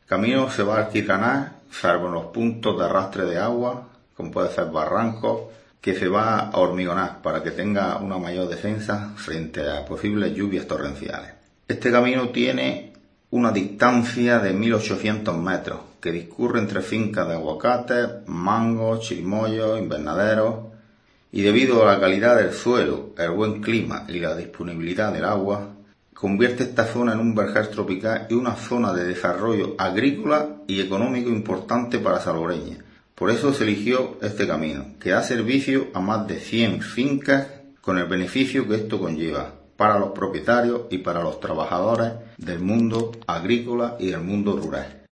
Camino se va a alquitranar, salvo en los puntos de arrastre de agua, como puede ser barrancos, que se va a hormigonar para que tenga una mayor defensa frente a posibles lluvias torrenciales. Este camino tiene una distancia de 1.800 metros, que discurre entre fincas de aguacates, mangos, chirimoyos, invernaderos, y debido a la calidad del suelo, el buen clima y la disponibilidad del agua, convierte esta zona en un vergel tropical y una zona de desarrollo agrícola y económico importante para Salobreña. Por eso se eligió este camino, que da servicio a más de 100 fincas con el beneficio que esto conlleva para los propietarios y para los trabajadores del mundo agrícola y del mundo rural.